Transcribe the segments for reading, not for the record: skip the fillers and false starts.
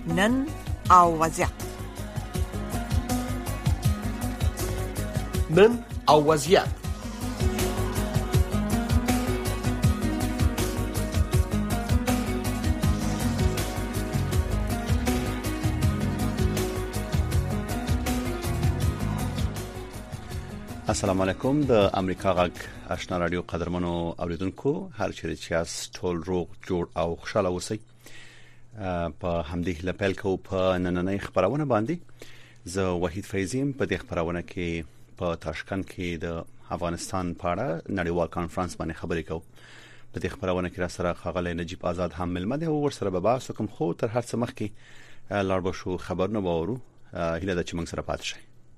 نن او وضعیت. نن او وضعیت. السلام علیکم. د امریکا غږ آشنا رادیو قدرمنو اوریدونکو، هر چیرې چې تاسو ټول روغ جوړ او خوشاله اوسئ. په همدې لپاره کو په نننۍ خبرونه باندې زه وحید فیضیم په دې خبرونه کې په تاشکند کې د افغانستان په اړه نړیوال کانفرنس باندې خبرې کوم. په دې خبرونه کې را سره خغل نجیب آزاد هم ملمه ده او ور سره به بحث کوم. خو تر هر څه مخکې لاړ بشو خبرونه وورو. هیله ده چې موږ سره پاتې شئ.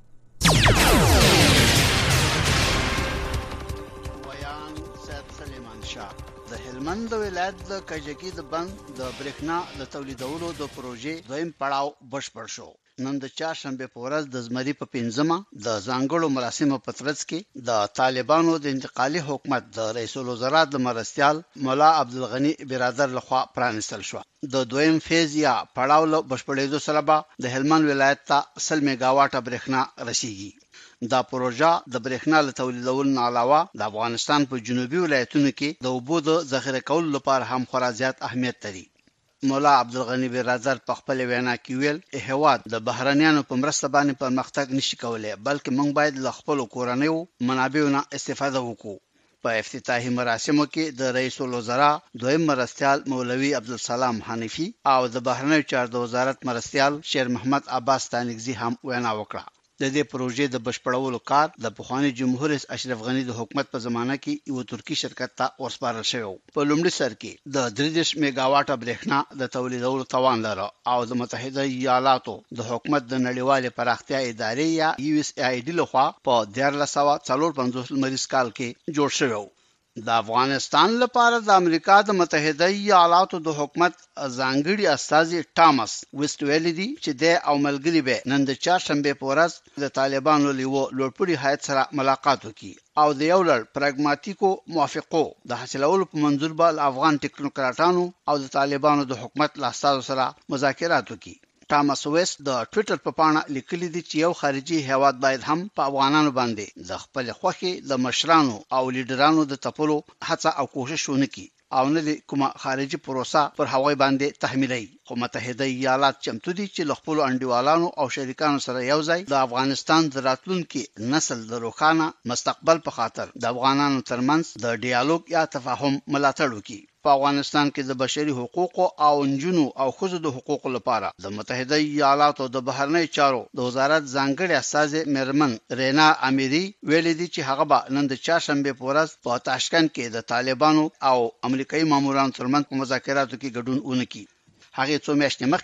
د هلمند ولایت د کجکی د بند د برېښنا د تولیدولو د پروژې دویم پړاو بشپړ شو. نن د چهارشنبه په ورځ د زمری په 15مه د ځانګړو مراسمو په ترڅ کې د طالبانو د انتقالي حکومت د رئیس الوزرا د مرستيال مولا عبدالغنی برادر لخوا پرانستل شو. د دویم فیز یا پړاو له بشپړېدو سره به د هلمند ولایت ته 100 میگاواټه برېښنا رسیږي. دا پروژه د برېښنا له تولیدولو علاوه د افغانستان په جنوبي ولایتونو کې د اوبو د ذخیره کولو لپاره هم خورا زیات اهمیت لري. مولا عبدالغنی برادر په خپل وینا کې ویل، هیواد د بهرنیانو په مرسته باندې پرمختګ نشي کولای، بلکې موږ باید له خپل کورنیو منابعو نه استفاده وکړو. په افتتاحي مراسمو کې د رئیس الوزرا دویم مرستيال مولوي عبدالسلام حنیفی او د بهرنیو چارو د وزارت مرستيال شیر محمد عباس تانگزی هم وینا وکړه. د دې پروژې د بشپړولو کار د پخوانی جمهور رئیس اشرف غنی د حکومت په زمانه کې یو ترکی شرکت ته ورسپارل شوی. په لومړي سر کې د 30 میگاواټه برېښنا د تولیدولو توان لري او د متحده ایالاتو د حکومت د نړیوال پراختیا ادارې یا USAID لخوا په 1954 مریض کال کې جوړ شوی. د افغانستان لپاره د امریکا د متحده ایالاتو د حکومت ځانګړي استازي ټامس ویسټ ویلي دي چې د او ملګری به نن د چهارشنبه په ورځ د طالبانو لیو لوړپوړي هیئت سره ملاقات وکړي او د یو لړ پراګماتیکو موافقو د حاصلولو په منظور به افغان ټیکنوکراټانو او د طالبانو د حکومت لاستازو سره مذاکرات وکړي. ټامس ویسټ د ټوئیټر په پاڼه لیکلي دي چې یو خارجي هیواد باید هم په افغانانو باندې د خپل خوخي د مشرانو او لیډرانو د تپلو هڅه او کوشش ونکړي او نه کومه خارجي پروسه پر هغوی باندې تحمیلي. خو متحده ایالات چمتو دي چې له خپل انډیوالانو او شریکانو سره یو ځای د افغانستان د راتلونکي نسل د روښانه مستقبل په خاطر د افغانانو ترمنځ د ډیالوګ یا تفاهم ملاتړ وکړي. په افغانستان کې د بشري حقوقو او انجونو او ښځو د حقوقو لپاره د متحده ایالاتو د بهرنی چارو د وزارت ځانګړي استازي میرمن رینا امیری ویلي دي چې هغه به نن د چهارشنبه په ورځ په تاشکند کې د طالبانو او امریکایي مامورانو ترمنځ په مذاکراتو کې ګډون ونکړي. هغه څو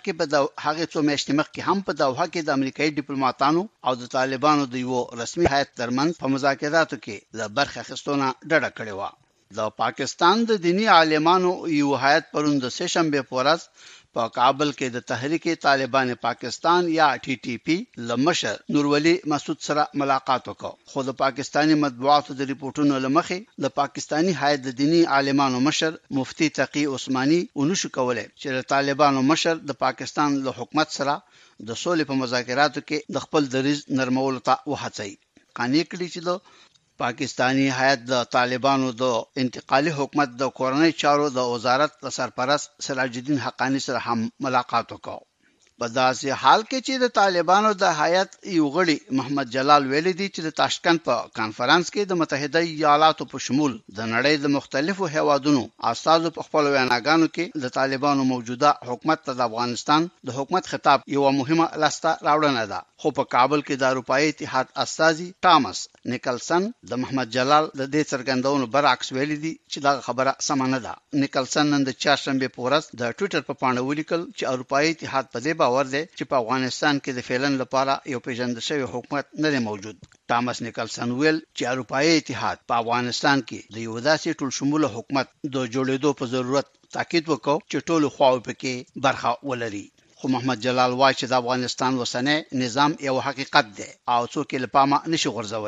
میاشتې مخکې هم په دوحه کې د امریکایي ډیپلوماټانو او د طالبانو د یو رسمي هیئت ترمنځ په مذاکراتو کې د برخه اخیستنه ډډه کړې و. د پاکستان د دینی عالمانو یو هیئت پرون د سهشنبه په ورځ په کابل کې د تحریک طالبان پاکستان یا TTP لمشر نورولي مسعود سره ملاقات وکړ. خو د پاکستانی مطبوعاتو د ریپورتونو لمخې د پاکستانی هیئت د دینی عالمانو مشر مفتی تقی عثماني ونشو کولای چې د طالبانو مشر د پاکستان له حکومت سره د سولې په مذاکراتو کې د خپل دریځ نرمولو ته وهڅوي. قانې کړي چې د پاکستانی هیئت د طالبانو د انتقالي حکومت د کورنۍ چارو د وزارت سرپرست سراج الدین حقانی سره هم ملاقات وکړ. په داسې حال کې چې د طالبانو د هیئت یو غړي محمد جلال ویلي دي چې د تاشکند په کانفرنس کې د متحده ایالاتو په شمول د نړۍ د مختلفو هیوادونو استازو په خپل ویناګانو کې د طالبانو موجوده حکومت ته د افغانستان د حکومت خطاب یو مهمه لاسته راوړنه ده. خو په کابل کې د اروپאי اتحاد استازي ټامس نیکلسن د محمد جلال د دې څرګندونو برعکس ویلي دي چې دا خبره سم نه ده. نیکلسن نن د چهارشنبه په ورځ د ټوئیټر په پاڼه ولیکل چې اروپאי اتحاد په دې باور دی چې په افغانستان کې د فعلن لپاره یو پیژندل شوی حکومت نه دی موجود. ټامس نیکلسن ویل چې اروپאי اتحاد په افغانستان کې د یو داسې ټول شموله حکومت د جوړېدو په ضرورت تاکید وکړ چې ټول خواوې پکې برخه ولري. خو محمد جلال وایي چې د افغانستان وسنۍ نظام یو حقیقت دی او څوک یې له پامه نشي غورځولی.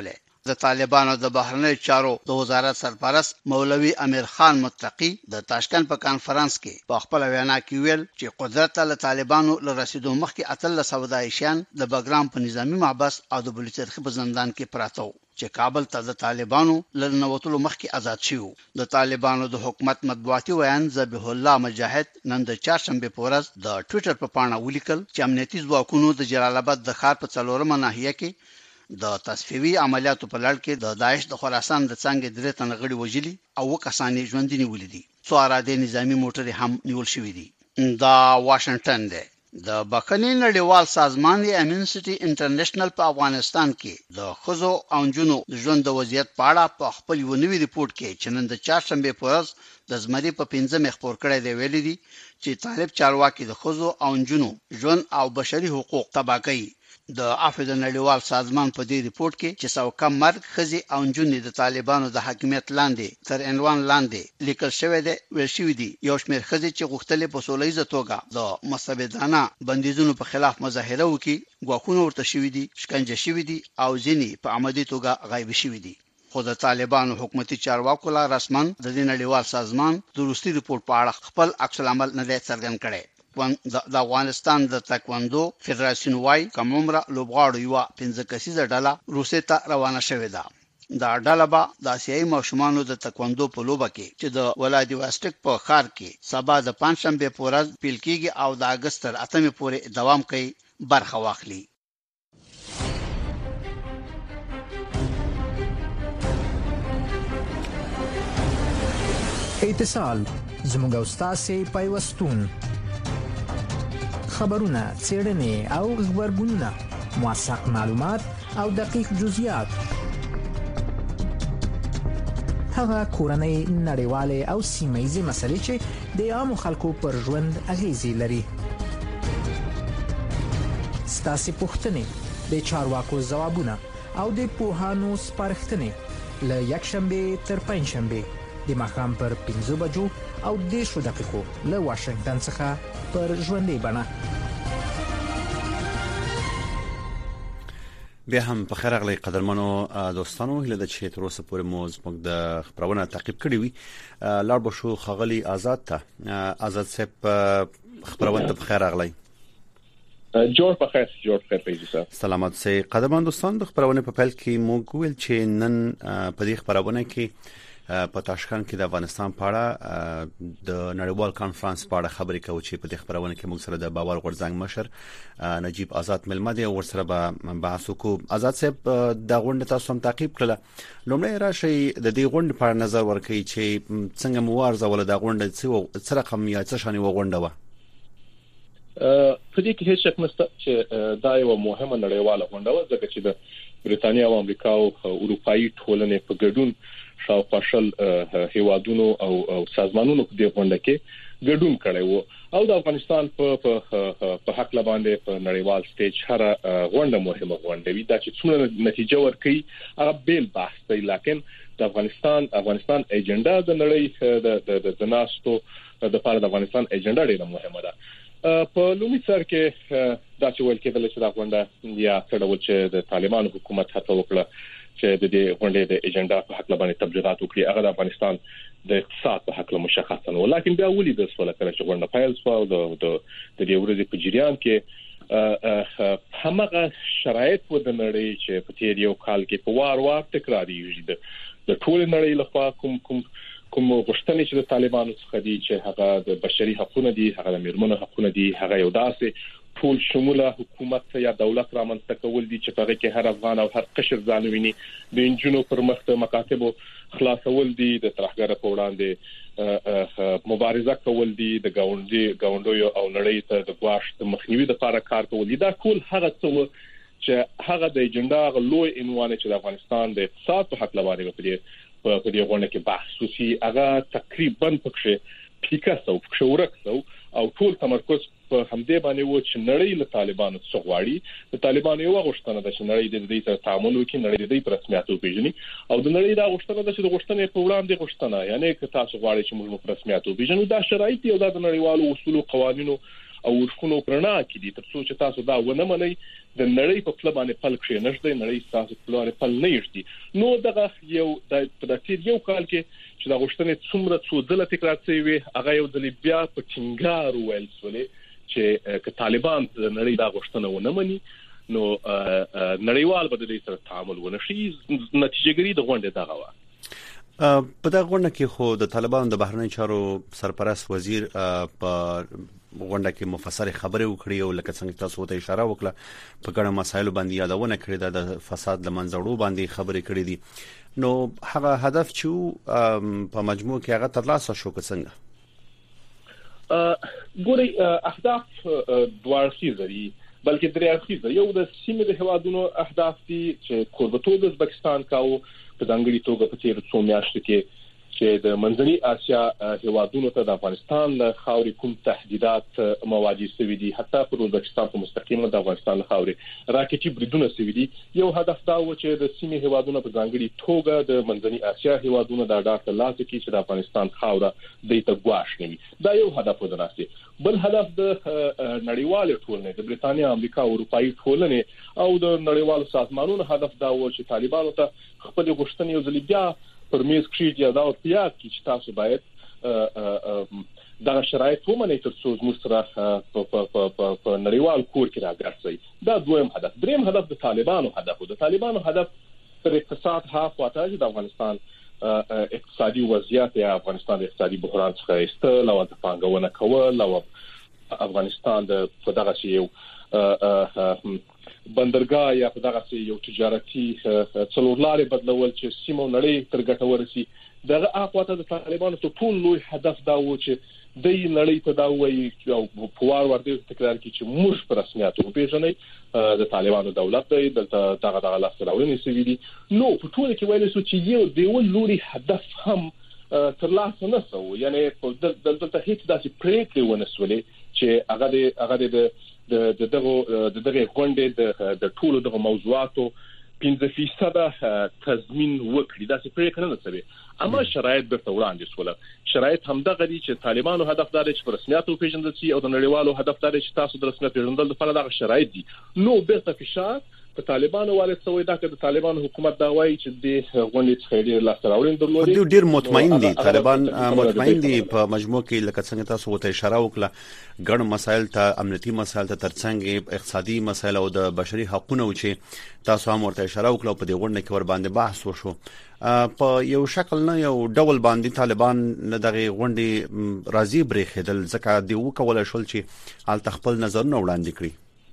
د طالبانو د بهرنی چارو د وزارت سرپرست مولوي امیر خان متقی د تاشکند په کانفرنس کې په خپل وینا کې ویل چې قدرت له طالبانو له رسیدو مخکې اتل سودایشان د بګرام په نظامی محبس او د بلوچستان په زندان کې پراته چې کابل ته د طالبانو له نوتلو مخکې آزاد شو. د طالبانو د حکومت مطبوعاتي ویان ذبیح الله مجاهد نن د چهارشنبه په ورځ د ټوئیټر په پاڼه ولیکل چې امنیتي ځواکونو د جلال آباد د ښار په 4مه ناحیه کې د تصفیوي عملیاتو په لړ کې د داعش د خراسان د څنګه درې تنه غړي وژلي او وکسانې ژوندۍ نیولې دي. څو اراده نظامی موټر هم نیول شوې دي. دا واشنگټن دی. د بخښنې نړیوال سازمان امنسټي انټرنیشنل په افغانستان کې د خزو او جنو ژوند د وضعیت په اړه په خپل یو نوی ریپورت کې چې نن د چهارشنبه په ورځ د زمري په 15 خبر کړی دی ویلي دي چې طالب چارواکي د خزو او جنو ژوند او بشري حقوق تباه کوي. د عفو د نړیوال سازمان په دې ریپورت کې چې څو کم مرګ خزي او جنې د طالبانو د حاکمیت لاندې تر عنوان لاندې لیکل شوی دی. ویل شوی دی یو شمېر خزي چې غوښتل په سولهییزه توګه د مستبدانه بندیزونو په خلاف مظاهره وکړي غواخونه ورته شوی دي، شکنجه شوی دي او ځینې په عمدي توګه غایب شوی دي. خو د طالبانو حکومتي چارواکو لا رسمن د دې نړیوال سازمان د روسي ریپورت په اړه خپل عکس العمل نه دی څرګند کړی. د افغانستان د تکواندو فدراسیون وايي کوم عمره لوبغاړو یو 15 کسیزه ډله روسي ته روانه شوې ده. دا ډله به د آسیایي ماشومانو د تکواندو په لوبه کې چې د ولادیواستوک په ښار کې سبا د پنځشنبه په ورځ پیل کېږي او د اگست تر 8 پورې دوام کوي برخه واخلي. اتصال زموږ استاد پیوستون خبرونه، څېړنې او خبرګونونه، موثق معلومات او دقیق جزئیات، هغه کورنۍ، نړیوالې او سیمه‌ییزې مسلې چې د عامو خلکو پر ژوند اغیزې لري. ستاسو پوښتنې، د چارواکو ځوابونه او د پوهانو سپارښتنې له یکشنبه تر پنځشنبه د ماښام پر 5 بجو او 10 دقیقو له واشنگټن څخه پر ژوندۍ بڼه. بیا هم په خیر غلي قدرمنو دوستانو، هله د چې تر اوسه پورې مو زموږ د خبرونه تعقیب کړی وي. لاړ بشو خغلی آزاد ته آزاد صاحب خبرونه ته په خیر غلي. جوړ په خیر پیږي. سلامات سي قدرمن دوستان، د خبرونه په پیل کې مو ګویل چې نن په دې خبرونه کې په تاشکند کې د افغانستان په اړه د نړیوال کانفرنس په اړه خبرې کوي چې په دې خبرونه کې موږ سره د باور غورځنګ مشر نجیب آزاد ملمه دی او ورسره به بحث وکړو. آزاد صاحب د غونډې تاسو هم تعقیب کړل. لومړی راشي د دې غونډې په اړه نظر ورکړئ چې څنګه موارزه ول د غونډې څه رقم یا څه شانې غونډه و. په دې کې هیڅ شک نشته چې دا یو مهمه نړیواله غونډه و ځکه چې د بریتانیا او امریکا او اروپאי ټولنې په ګډون شاوخوا شل هیوادونو او سازمانونو په دې غونډه کې ګډون کړی وو او د افغانستان په حق لباندې په نړیوال سټیج هر غونډه مهمه غونډه وي دا چې څومره نتیجه ورکړي هغه بیل بحث دی. لکه د افغانستان ایجنډا د نړۍ د ناستو د لپاره د افغانستان ایجنډا ډیره مهمه ده. په لومړي سر کې دا چې ویل کېدل چې دا غونډه یا څه ډول چې د طالبانو حکومت هڅه وکړه چې د دې غونډې د ایجنډا په حق لباندې تبلیغات وکړي هغه د افغانستان د اقتصاد په حق له مشخصا و، لیکن بیا ولې د سوال کړه چې غونډه پیل شو او د دې ورځې په جریان کې همغه شرایط و د نړۍ چې په تیر یو کال کې په وار تکرارېږي د ټول نړۍ لخوا کوم غوښتنې چې د طالبانو څخه دي چې هغه د بشري حقوقو دي، هغه د میرمنو حقوقو دي، هغه یو داسې ټول شموله حکومت یا دولت رامنځته کول دي چې په هغه کې هر افغان او هر قشر ځان ویني، د انجونو پر مخ د مکاتبو خلاصول دي، د ترهګر په وړاندې مبارزه کول دي، د گاونډیو او نړۍ ته د ګواښ د مخنیوي لپاره کار کول دي. دا ټول هغه څه چې هغه د ایجنډا لوی عنوان چې د افغانستان د اقتصاد په حق لباندې په دې غونډه کې بحث وشي هغه تقریبا پکښه پیکاسو پکښه ورکسو او ټول تمرکز په همدې باندې و چې نړۍ له طالبانو څخه غواړي. د طالبانو یو غوښتنه ده چې نړۍ د دې سره تعامل وکړي، نړۍ د دې پر رسمیت وپیژني او د نړۍ دا غوښتنه ده چې د غوښتنې په وړاندې غوښتنه یعنی که تاسو غواړئ چې موږ په رسمیت وپیژنو دا شرایط یو د نړیوالو اصول او قوانینو او ورخونو پرنا کې دي تر څو چې تاسو دا ونه منئ د نړۍ په پله باندې پل کې نشته نړۍ تاسو په لاره پل نه یشتي نو دغه یو د تیر یو کال کې چې دا غوښتنې څومره څو ځله تکرار شوې وي هغه یو ځل بیا په ټینګار ویل شولې چې طالبان د نړۍ دا غوښتنه ونه مني نو نړیوال به د دې سره تعامل ونشي نتیجهګری د غونډې دغه و په دا غونډه کې خو د طالبانو د بهرنی چارو سرپرست وزیر په غونډه کې مفصل خبرې وکړې او لکه څنګه تاسو ته اشاره وکړه په ګڼو مسایلو باندې یادونه کړې ده د فساد لمنځړو باندې خبرې کړې دي نو هغه هدف چې په مجموع کې هغه ترلاسه شو څنګه ګوري اهداف دوه اړخیزه دي بلکې درې اړخیزه یو د سیمې د هوادونو اهداف دي چې کوربتوب د ازبکستان کاوه په ځانګړي توګه په تیر څو میاشتو کې چې د منځنۍ اسیا هوادونو ته د افغانستان له خاورې کوم تهدیدات مواجه شوي دي حتی په ازبکستان په مستقیمه د افغانستان له خاورې راکټي بریدونه شوي دي یو هدف دا و چې د سیمې هوادونو په ځانګړي توګه د منځنۍ اسیا هوادونو د ډاټا لاسه کې چې د افغانستان خاوره د ته ګواښ نوي دا یو هدف ودراسي بل هدف د نړیوال ټولنې د بریتانیا امریکا او اروپאי ټولنې او د نړیوالو سازمانونو هدف دا و چې طالبانو ته خپل غوښتنې یو ځل بیا پر میز کېږي دا او بیا چې تاسو باید دا شرایط ومنئ تر څو موږ سره په نړیوال کور کې راګرځي دا دویم هدف دریم هدف د طالبانو هدف پر اقتصاد هاخواته د افغانستان اقتصادي وضعیت یا افغانستان د اقتصادي بحران څخه ایستل او د پانګونه کول او افغانستان د دغه یو بندرګاه یا په دغه یو تجارتي څلورلارې بدلول چې سیمو نړۍ تر ګټه ورسي دغه اخواته د طالبانو ته ټول لوی هدف دا و چې د نړۍ ته دا وایي او په وار ورته تکرار کوي چې موږ پر رسمیت وپیژنئ د طالبانو دولت دی دغه لاس راوړنې سوي دي نو په ټول کې ویل شو چې یو دیو لوري هدف هم ترلاسه نه شو یعنی دلته هیڅ داسې پریکړې ونه شولې چې هغه د دغه غونډې د ټولو دغه موضوعاتو 15% تضمین وکړي دا څه پریکړه نه شوه اما شرایط به وړاندې شول شرایط هم دغه دي چې طالبانو هدف دا دی چې په رسمیت وپیژندل شي او د نړیوالو هدف دا دی چې تاسو د رسمیت پیژندل لپاره دغه شرایط دي نو بیرته فشار په طالبانو والے سوي دا چې د طالبانو حکومت دا وایي چې د غونډې څخه ډیر لاستراوړین درلودي ډیر مطمئن دي طالبان مطمئن دي په مجموع کې لکه څنګه تاسو ته اشاره وکړه ګڼ مسایل ته امنیتي مسایل ته ترڅنګ اقتصادي مسایل او د بشري حقوقو چې تاسو هم ورته اشاره وکړه په دې غونډه کې ور باندې بحث وشو په یو شکل نه یو ډول باندې طالبان دغه غونډې راضي برېښېدل ځکه دی وکول شول چې ال تخپل نظرونه وړاندې کړي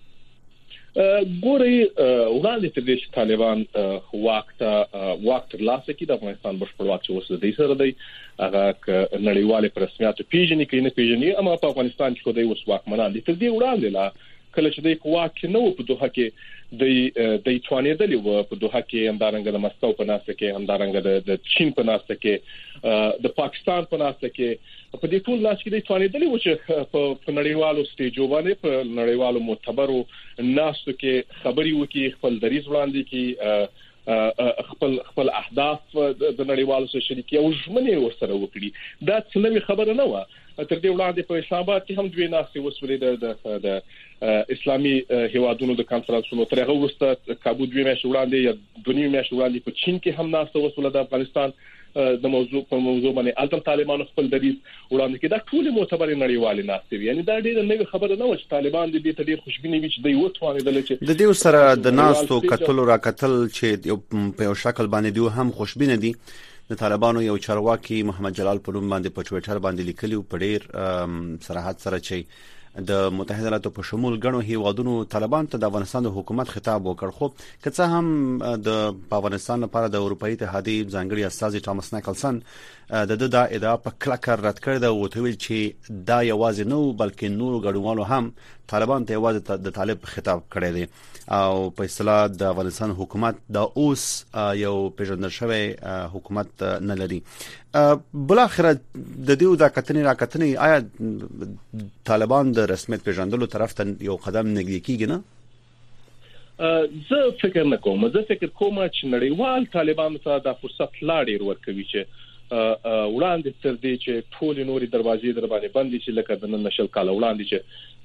ګوري وړاندې تر دې چې طالبان وخت لاسه کې د افغانستان بشپړواک چې وسله دې سره دی هغه نړیواله پر رسمیت پیژني کې نه پیژني اما په افغانستان کې خو دې وسواک منان دي تر دې وړاندې لا کله چې دې قواک نه و په دوه کې د توانېدلې و په دوه کې همدارنګ د مسکو په ناسته کې همدارنګ د چین په ناسته کې د پاکستان په ناسته کې په دې ټول لاس کې د توانېدلې و چې په نړیوالو سټیجو باندې په نړیوالو معتبرو ناسو کې خبري وکي خپل دریځ وړاندې کې خپل اهداف د نړیوالو سره شریکي او ژمنې ورسره وکړي دا څه نوې خبره نه و تر دې وړاندې په اسلام آباد کې هم دوی ناسې وسولې د اسلامي هیوادونو د کانفرنسونو تر هغه وروسته کابو دوی میاشتې وړاندې یا دونی میاشتې وړاندې په چین کې هم ناسې وسوله د افغانستان د موضوع باندې البته طالبان خپل دریځ وړاندې کړي دا ټول معتبر نړیوالې ناسې یعنی دا ډېر نوې خبره نه و چې طالبان دې ته ډېر خوشبیني وي چې دوی وتوانېدل چې د دې سره د ناستو کتل را کتل چې په یو شکل باندې دوی هم خوشبینه دي د طالبانو یو چارواکي محمد جلال په نوم باندې په ټوئیټر باندې لیکلی په ډېر صراحت سره چې د متحده ایالاتو په شمول غنو هیوادونو طالبان ته د افغانستان د حکومت خطاب وکړ خو که څه هم د افغانستان لپاره د اروپאי اتحادیې ځانګړي استازي ټامس نیکلسن د ادعا په کلکه رد کړ دا وته ویل چې دا یوازې نو بلکې نور غړوالو هم طالبان ته یوازې د طالب خطاب کړی دی او په اصطلاح د افغانستان حکومت د اوس یو پیژندل شوی حکومت نه لري بل اخر د دې د کتنې آیا طالبان د رسمیت پیژندلو طرف ته یو قدم نږدې کیږي نه زه فکر نه کوم چې نړیوال طالبان ته د فرصت لا ډیر ورکوي چې وړاندې تر دې چې ټول نوري دروازې در باندې بندي شي لکه د نن نشل کال وړاندې چې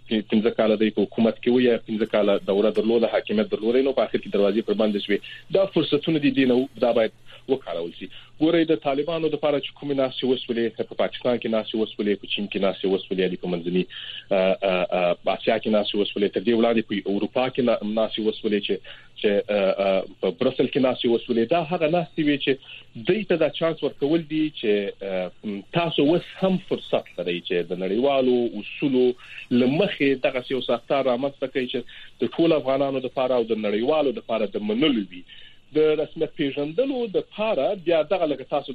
15 کال د حکومت کې وي 15 کال دوره درلوده حاکمیت درلوده نو په اخر کې دروازې پر باندې شوي دا فرصتونه دي نو دا باید وکړول شي. ګورې د طالبانو د لپاره چې کومې ناسې وسولې په پاکستان کې ناسې وسولې په چین کې ناسې وسولې په منځني اسیا کې ناسې وسولې تر دې وړاندې په اروپا کې ناسې وسولې چې په برسل کې ناسې وسولې دا هغه ناسې وي چې دایته دا چانس ورکول دي چې تاسو وس هم فرصت لرئ چې د نړیوالو اصولو لمخې دغه یو ساختار رامنځته کوي چې د ټول افغانانو لپاره او د نړیوالو لپاره د منلو وي د رسمیت پیژندلو د لپاره بیا دغه لکه تاسو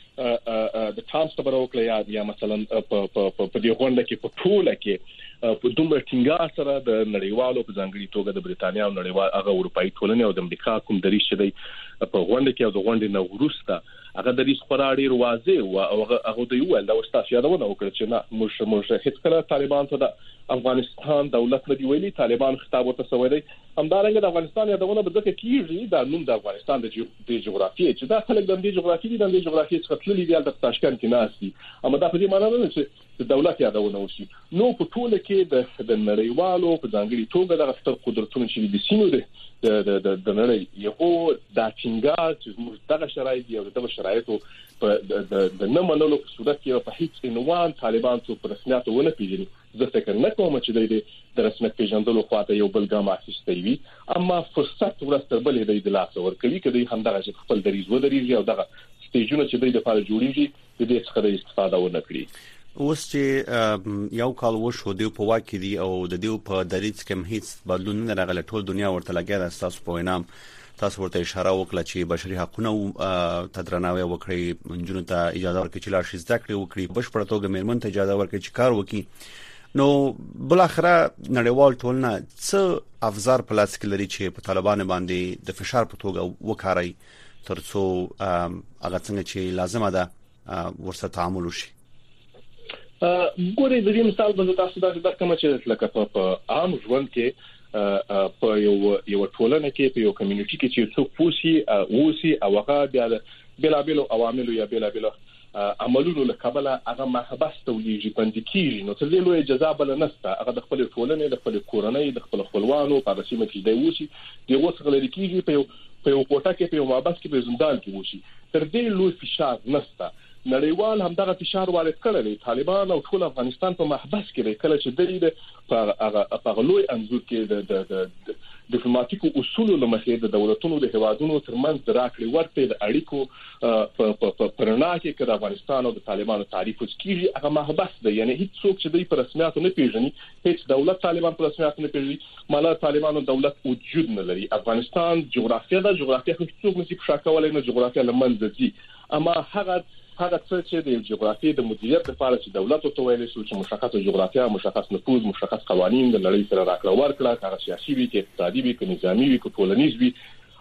د ټرامپ خبرو کړی یا مثلا په دې غونډه کې په ټوله کې په دومره ټینګار سره د نړیوالو په ځانګړي توګه د بریتانیا او نړیوال هغه اروپאי ټولنې او د امریکا کوم دریځ چې دی په غونډه کې او د غونډې نو وروسته هغه دریځ خورا ډیر واضح او هغه د یو دا ورستاسو یادونه وکړه چې نه موږ هیڅ کله طالبان ته د افغانستان دولت نه دی ویلي طالبان خطاب ورته سوی دی همدارنګه د افغانستان یادونه به ځکه کیږي دا نوم د افغانستان د جغرافیې چې دا خلک د دې جغرافیې د جغرافیې څخه تللي دی د تاشکند کې ناسي اما دا په دې معنی نه چې د دولت یادونه وشي نو په ټوله کې د نړیوالو په ځانګړي توګه د ستر قدرتونو چې د سینو د نړۍ یو د ټینګار چې موږ دغه شرایط دی او دغه شرایطو په د نه منلو په صورت کې په هیڅ عنوان طالبان څو په رسمیت ونه پیژني زه فکر نه کوم چې د رسمیت پیژندلو خواته یو بل ګام اخیستی وي اما فرصت ورسته بلې د لاس ورکوي کدي همدغه چې خپل دریځ ودرېږي او دغه سټیجونه چې د لپاره جوړیږي د دې څخه د استفاده ونه کړي. اوس چې یو کال وشو دی په واکې دی او د دې په دریځ کې هیڅ بدلون نه راغلی ټول دنیا ورته لګیا ده تاسو په وینام تاسو ورته اشاره وکړه چې بشري حقوقونه تدرناوی وکړي منځونو ته اجازه ورکړي چې لا شي زده کړې وکړي بشپړ توګه مېرمن ته اجازه ورکړي چې کار وکړي نو بل اخره نړیوال ټولنه څه افزار په لاس کې لري چې په طالبان باندې د فشار په توګه وکړي ترڅو هغه څنګه چې لازمه ده ورسره تعامل وشي. ګورې د دې مثال به تاسو دا کوم چې لکه په عام ژوند کې په یو ټولنه کې په یو کمیونټي کې چې څوک پوسی او هغه بلا عوامل یا بلا عملونو له کبله هغه محبس تولیږي پندکیږي نو تر دې لوی جزا بل نسته هغه د خپل ټولنې د خپل کورنۍ د خپل خپلوانو په رسمي کې دی وسی دی وسغه لري کیږي په یو کوټه کې په یو محبس کې په زندان کې وسی تر دې لوی فشار نسته نړیوال هم دغه فشار وارد کړی طالبان او ټول افغانستان په محبس کې کله چې د په لوی انځور کې د ډیپلوماټیکو اصولو لمخې د دولتونو د هوادونو ترمنځ راکړې ورته د اړیکو په پرنا کې د افغانستان او د طالبانو تعریف کیږي هغه محبس دی یعنی هیڅ څوک چې په رسمیت نه پیژني هیڅ دولت طالبان په رسمیت نه پیژني مالا طالبانو دولت وجود نه لري افغانستان جغرافیه هیڅ څوک نشي په شاکولای نه جغرافیه لمنځه دي اما هغه څه چې د جغرافیې د مدیریت لپاره چې دولت او تویل شو چې مشخصه جغرافیه مشخص نفوذ مشخص قوانين د لړۍ سره راکړه ورکړه هغه سیاسي وي کې اقتصادي وي کې نظامی وي کې ټولنیز وي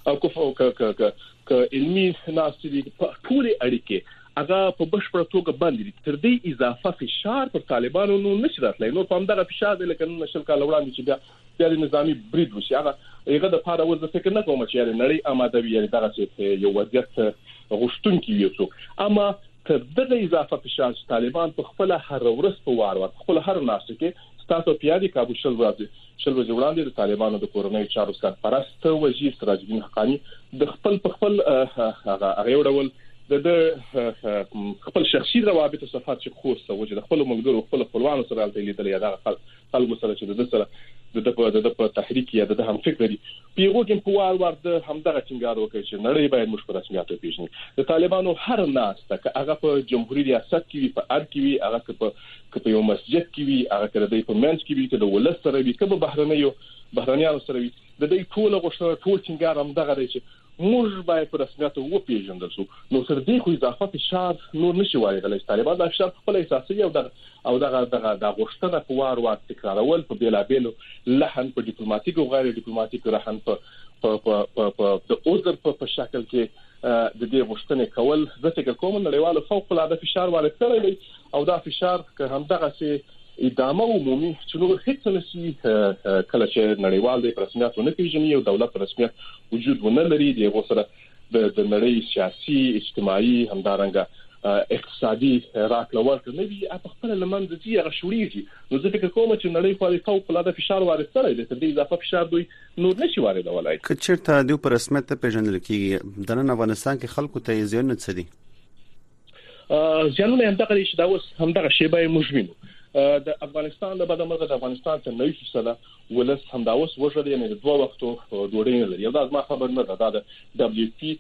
او که علمي ناسري په ټول اړیکې هغه په بشپړ توګه باندې تر دې اضافه فشار پر طالبانو نو نشي راتلای نو په همدغه فشار د لکه نشل کال وړاندې چې بیا د نظامی برید وشي هغه د لپاره ورته فکر نه کوم چې نړۍ آماده وي دغه څه یو وضعیت غوښتونکي وي څوک اما تر دغه اضافه فشار طالبان په خپل هر ورځ په وار خپل هر ناسه کې ستاسو پیادي کابو شل ورځې وړاندې د طالبانو د کورنۍ چارو سرپرست وزیر سراج الدین حقانی د خپل هغه ډول د خپل شخصي روابط او صفات چې خوسته وجه د خپل ملګرو خپل خپلوانو سره لیدل یا د خلکو سره چې د سره د په تحریک یا د هم فکر دي پیغو کې په وار د همدغه ټینګار وکړي چې نړۍ باید موږ په رسمیت پیژني د طالبانو هر ناس ته هغه په جمهوریت ریاست کې په ار کې وي هغه په یو مسجد کې وي هغه د په منځ کې وي چې د ولس سره وي کبه بهرنیانو سره وي د دې ټول غوښتنه ټول ټینګار همدغه دی چې موږ باید په رسمیت وپیژندل شو نو تر دې خو اضافه فشار نور نشي وایي طالبان د فشار خپل احساسي او دغه غوښتنه په وار تکرارول په بیلابېلو لحن په ډیپلوماټیک او غیر ډیپلوماټیک لحن په د اوزر په شکل کې د دې غوښتنې کول زه فکر کوم نړیوال فوق العاده فشار وارد کړی او دا فشار که همدغه سي ادامه عمومي چې نو هیڅ نشي کله چې نړیوال د رسمیت نه پیژني او دولت رسمیت وجود ونه لري د غوسره د نړۍ سیاسي اجتماعي همدارنګه اقتصادي راکړه ورکړه نه وي په خپل لمنځ دي هغه شوړيږي. نو زه فکر کوم چې نړۍ خو د فوق العاده فشار وارد کړی دی، تر دې اضافه فشار دوی نور نشي واردولای. که چیرته دوی په رسمیت پیژندل کیږي د نن افغانستان کې خلکو ته زیان څه دي؟ ځانونه همدغه چې دا اوس همدغه شیبه موږ وینو. د افغانستان د بدمرغه د افغانستان ته 90% ولس همدا اوس وژل، یعنی د 2 وختو ډوډۍ نه لري. دا ما خبر نه ده، دا د WFP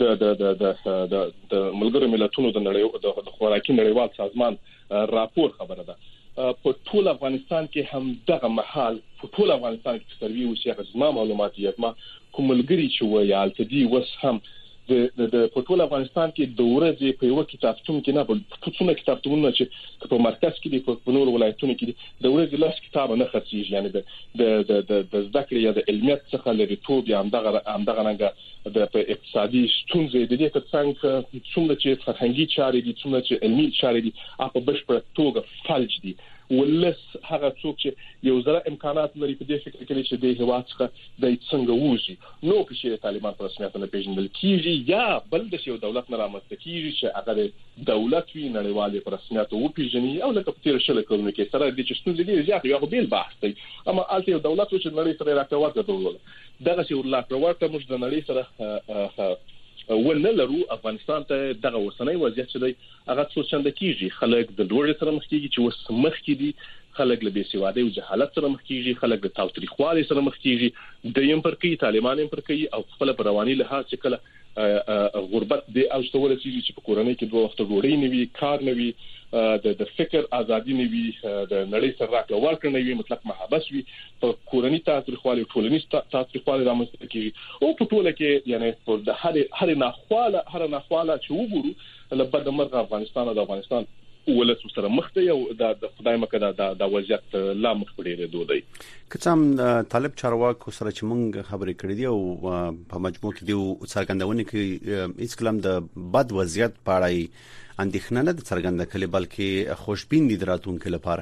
د ملګرو ملتونو د نړۍ د خوراکي نړیوال سازمان راپور خبره ده. په ټول افغانستان کې همدغه محل په ټول افغانستان کې سروي وشي غزما معلومات یې ما کوملګری چې وایي التدی وس هم د پټول افغانستان کې د ورځې په یو کتابتون کې نه په څونه کتابتونونه چې په مرکز کې دي په نور ولایتونو کې دي د ورځې لاس کتاب نه خرڅیږي، یعنی د زده کړې یا د علمیت څخه لري ټول همدغه رنګه د اقتصادي ستونزې د دې ترڅنګ څومره چې فرهنګي چارې دي څومره چې علمي چارې دي په بشپړه توګه فلج دي. ولس هغه څوک چې یو ځله امکانات لري په دې فکر کې چې د هوا څخه د څنګه وځي نو چې طالبان په رسمیت نه پیژندل کیږي یا بل د یو دولت نه رامنځته کیږي چې هغه دولت وی نړیوال په رسمیت او پیژني او لکه په تیر شل کلونو کې سره د چې ستونزې دي زیات یو بیل بحث دی. اما الته یو دولت چې نړۍ سره راکړه ورته دغه چې ورلاکړه ورته موږ د نړۍ سره ونه لرو. افغانستان ته دغه وسنۍ وضعیت چې دی هغه څو چنده کیږي، خلک د لوړ سره مخ کیږي چې وس مخ کې دي، خلک له بېسوادۍ او جهالت سره مخ کیږي، خلک د تاوتریخوالي سره مخ کیږي، د یم پر کې طالبان یم پر کوي او خپل رواني لحاظ چې کله غربت دی او څه ولسی چې په کورنۍ کې 2 وخت ډوډۍ نه وي، کار نه وي، د فکر ازادي نه وي، د نړۍ سره راکړه ورکړه نه وي، مطلق محبس وي، په کورنۍ تاوتریخوالي ټولنیز تاوتریخوالي رامنځته کیږي او په ټوله کې یعنی په د هر ناخواله چې وګورو له بدمرغه افغانستان او د افغانستان ولس سره مخ دی او د خدای مکه د وضعیت لا مخ پړې دوی. که څم طالب چارواکو سره چې مونږ خبرې کړې دي او په مجموع کې دی څرګندونه کې هیڅ کلام د بد وضعیت په اړه اندېښنه نه څرګنده کړي بلکې خوشبین دي راتلونکي لپاره.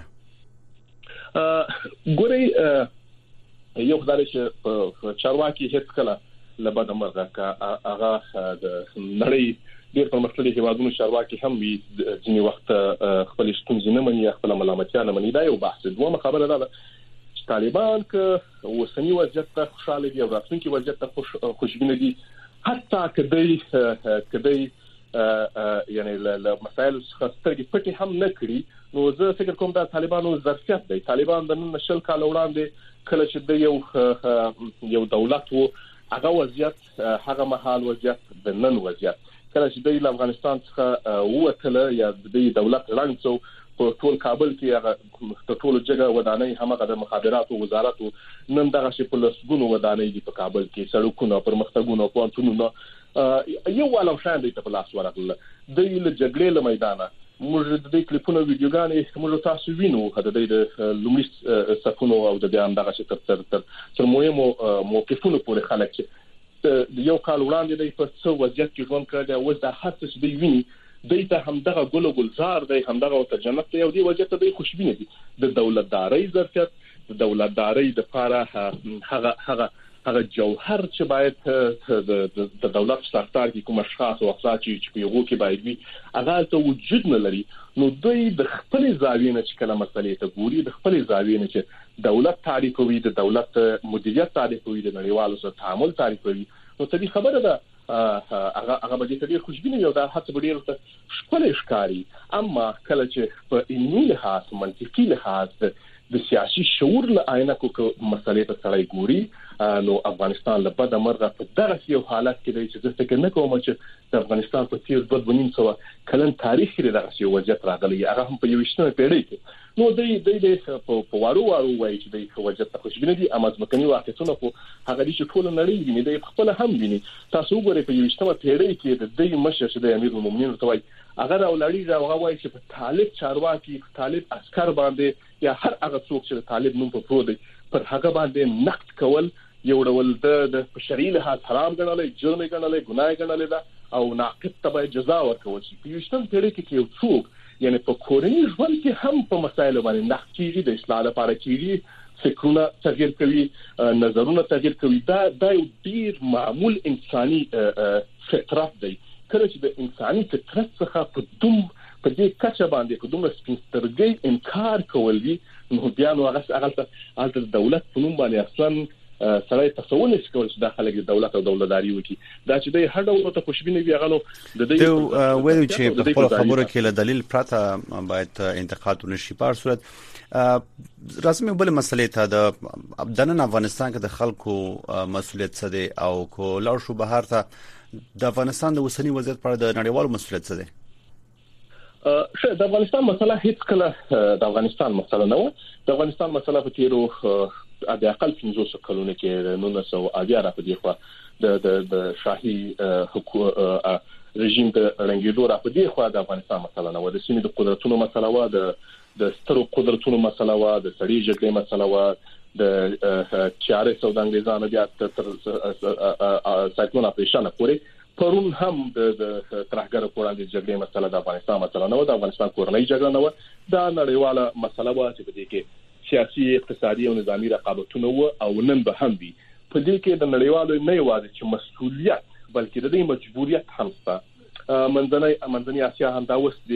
ګوري یو خدای چې چارواکي هیڅ کله له بدمرغه کا هغه د نړۍ ډېر پرمختللي هیوادونو چارواکي هم وي ځینې وخت خپل ستونزې نه مني، خپل ملامتیا نه مني. دا یو بحث. دومره خبره ده چې طالبان که اوسنی وضعیت ته خوشاله دي او راتلونکي وضعیت ته خوشبینه دي، حتی کدی یعنی له مسایل څخه سترګې پټې هم نه کړي نو زه فکر کوم دا طالبانو ظرفیت دی. طالبان د نن شل کال وړاندې کله چې د یو دولت وو هغه وضعیت هغه مهال وضعیت د نن وضعیت کله چې د افغانستان څخه ووتله یا د دولت رنګ څو په ټول کابل کې هغه ټول جګه ودانۍ همغه د مخابراتو وزارت نن دغه شی په لسګونو ودانۍ دي په کابل کې، سړکونه پرمختګونه پوهنتونونه یو والو شان دي په لاس ورغله. د جګړې له میدانه موږ د دې کلیپونو ویډیوګانې موږ تاسو وینو د دې لومړي صفونو او د دې همدغه چې تر مهمو موقفونو پورې خلک د یو کال وړاندې د په څو وضعیت کې ژوند کړی او د هر څه دی ویني د ته همدغه ګل او گلزار دی، همدغه او جنت دی او دی وضعیت دی خوشبینه دي. د دولتداري ظرفیت، د دولتداري د لپاره هغه جوهر چې باید د دولت سکتور کې کوم اشخاص او افراد چې په یو کې باید وي هغه ته وجود نه لري. نو دوی د خپل زاویې نه چې کله مسلې ته ګوري، د خپل زاویې نه چې دولت تعریف کوي، د دولت مدیریت تعریف کوي، د نړیوالو سره تعامل تعریف کوي، نو څه دي خبره ده هغه به دې ډېر خوشبینه یو دا هڅه ډېر ته خپل ښکاری. اما کله چې په علمي لحاظ منطقي لحاظ د سیاسي شعور له عینه کو مسلې ته سړی ګوري نو افغانستان له بده مرغه په دغه یو حالت کې دی چې زه فکر نه کوم چې د افغانستان په تیر 2.5 کلن تاریخ کې دغه یو وضعیت راغلی، هغه هم په 21مه پیړۍ کې. نو د په وارو وایي چې د وضعیت ته خوشبینه دي، اما ځمکني واقعیتونه خو هغه دي چې ټول نړۍ ویني، د خپل هم ویني. تاسو وګورئ په 21مه پیړۍ کې د دې مشر چې د امیر المؤمنین ته وایي هغه راولړي هغه وایي چې په طالب چارواکي، طالب عسكر باندې یا هر هغه څوک چې طالب نوم په پرو دی پر هغه باندې نقد کول یو ډول د شرعي لحاظ حرام ګڼل، جرم ګڼل، ګناه ګڼل دا او ناقد ته باید جزا ورکول شي. په 21مه پیړۍ کې یو څوک یعنی په کورنۍ ژوند کې هم په مسایلو باندې نقد کیږي، د اصلاح لپاره کیږي، فکرونه تغییر کوي، نظرونه تغییر کوي. دا یو ډیر معمول انساني فطرت دی کله چې د انساني فطرت څخه په دې کچه باندې په دومره سپینسترګۍ انکار کول دي نو بیا نو هغه د دولت په نوم باندې اصلا سره تصور نشي کول چې داخله د دولت او دولتداري وکړي دا چې د هر ډول ته خوشبینه وي غلو د دې ویل چې په خپل خبرو کې له دلیل پراته باید انتقاد ونشي په صورت رسمي بل مسلې ته د نن افغانستان کې د خلکو مسولیت څه دی او کو لار شو بهر ته د افغانستان د وسنی وضعیت پر د نړیوالو مسولیت څه دی د افغانستان مسله هیڅ کله د افغانستان مسله نه و د افغانستان مسله په تیرو د اقل 500 کلونو کې 1980 په دی خو د شاهي حکومت رژیم د رنګیدو را په دی خو د افغانستان مسله نه و د سیمې د قدرتونو مسله و د سترو قدرتونو مسله و د سړي جګړې مسله و د چارې سود انګریزانو بیا تر سایکلون اپریشن پورې پرون هم د ترهګر کورانې جګړې مسله د افغانستان مسله نه و د افغانستان کورنۍ جګړه نه و دا نړیواله مسله و چې په دې کې سیاسي اقتصادي او نظامی رقابتونه و او نن به هم وي په دې کې د نړیوالو نه یوازې چې مسؤلیت بلکې د دې مجبوریت هم شته منځنۍ اسیا هم دا اوس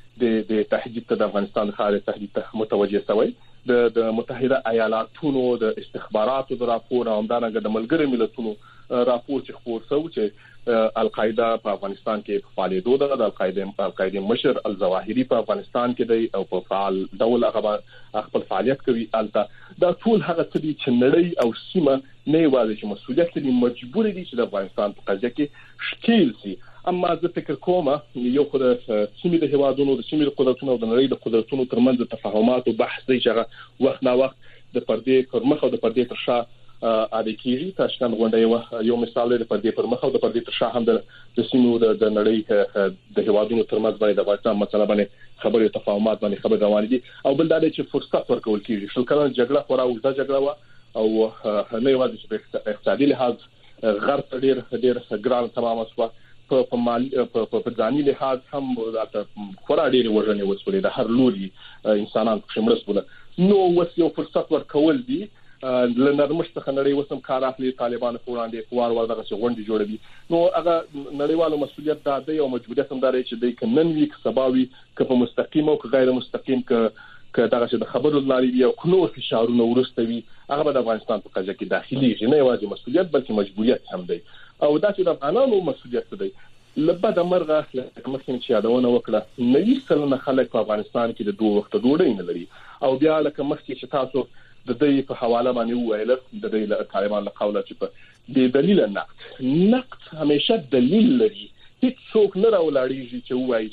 د تهدید ته د افغانستان خارج تهدید ته متوجه شوی د متحده ایالاتونو د استخباراتو د راپور او همدارنګه د ملګرو ملتونو راپور چې خپور شو چې القاعده په افغانستان کې فعالیدو د القاعده مشر الظواهری په افغانستان کې دی او په فعال ډول هغه خپل فعالیت کوي البته دا ټول هغه څه دي چې نړۍ او سیمه نه یوازې چې مسؤلیت لري مجبور دي چې د افغانستان په قضیه کې شکیل شي اما زه فکر کوم یو خو د سیمې د هوادونو د سیمې د قدرتونو او د نړۍ د قدرتونو ترمنځ تفاهمات او بحث دی چې وخت نا وخت د پردې پر مخ او د پردې تر شا اده کیږي تاشکند غونډه یو مثال دی د پردې پر مخ او د پردې تر شا هم د سیمې د نړۍ د هوادونو ترمنځ باندې د افغانستان مسله باندې خبرې تفاهمات باندې خبرې روان دي او بل دا چې فرصت ورکول کیږي شل کله جګړه خورا اوږده جګړه و او نه یوازې په اقتصادي لحاظ غرب ډېر ګران تمام شو په مالی په ځاني لحاظ هم خورا ډېر وژنې وسولې د هر لوري انسانان شمول سول نو وس یو فرصت ورکول دي لنرمشت خنړې وسم کار اخلي طالبان وړاندې وار دغه غونډې جوړوي نو هغه نړیوالو مسؤلیت دا دی او مجبوریت هم دی چې د کنن وی سباوي ک په مستقیم او غیر مستقیم ک دغه چې د خبرو لاري یو کلو فشارونه ورستوي هغه د افغانستان په قضیه کې داخلي نه یوازې مسؤلیت بلکې مجبوریت هم دی او دا چې د افغانانو مسؤلیت دی لبا د مرغه لکه چې یادونه وکړه 90% خلک په افغانستان کې د دوه وخت ډوډۍ نه لري او بیا لکه مخکې چې تاسو د دې په حواله باندې وویل د دې طالبان له قوله چې په دې دلیل نقد همیشه دلیل لري هیڅ څوک نه راولاړيږي چې وایي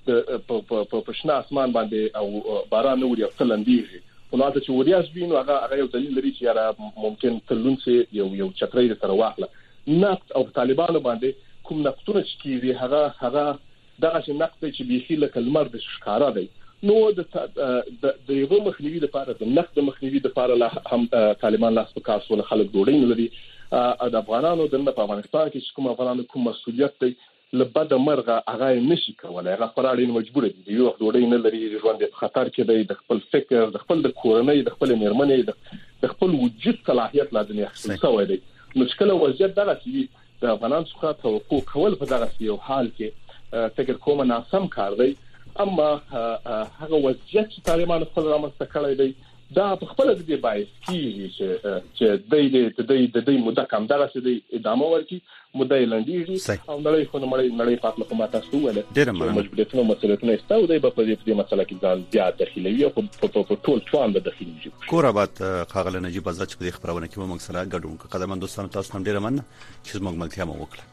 چې په شنه اسمان باندې او باران نور یو تلندېږي نو دا چې وریاس وینو هغه یو دلیل لري چې یاره ممکن تلون سي یو چترۍ تر واخله نقد او طالبان باندې کوم نقدونه چې کیږي هغه دغه چې نقد چې بيخي لکه المر د ښکارا دی نو د یو مخنیوي لپاره د نقد مخنیوي لپاره هم طالبان لاس په کار سول خلک ډوډۍ نه لري د افغانانو د افغانستان کې کوم افغانانو کوم مسؤلیت دی لبد مرغه هغه نشي کولای هغه خورالین مجبور دي یو ډوډۍ نه لري ژوند په خطر کې دی د خپل فکر د خپل د کورنۍ د خپل میرمنې د خپل وجود صلاحیت لازمي خصوصا دی مشکل وضعیت دغه چې د افغانانو څخه توقع کول په دغه یو حال کې فکر کوم ناسم کار دی اما هغه وضعیت چې طالبان خپل رامنځته کړی دی دا په خپل د دې باعث کیږي چې د دې مدته کم دغه چې ادامه ورکړي مدته لنډیږي او نړۍ خو نړۍ په خپل ماته سوله ډېر مجبوریتونه مسؤلیتونه استاو دی په دې مسله کې ځان زیات داخلي او په ټول توان د داخلي کورابات خاغله نجیب آزاد چې په خبرونه کې موږ سره ګډون قدمن دوستانو تاسو هم ډېر مننه چې موږ ملتیا مو وکړه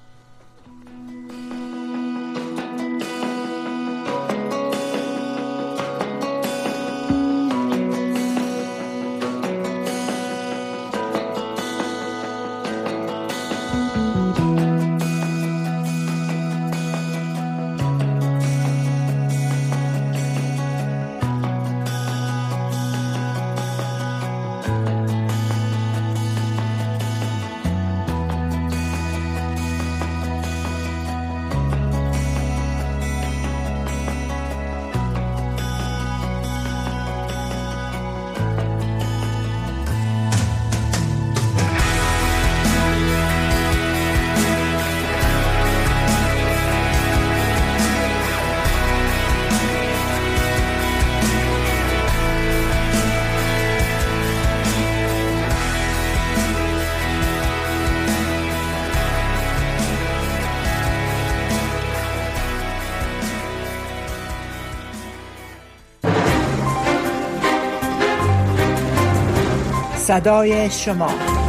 صدای شما.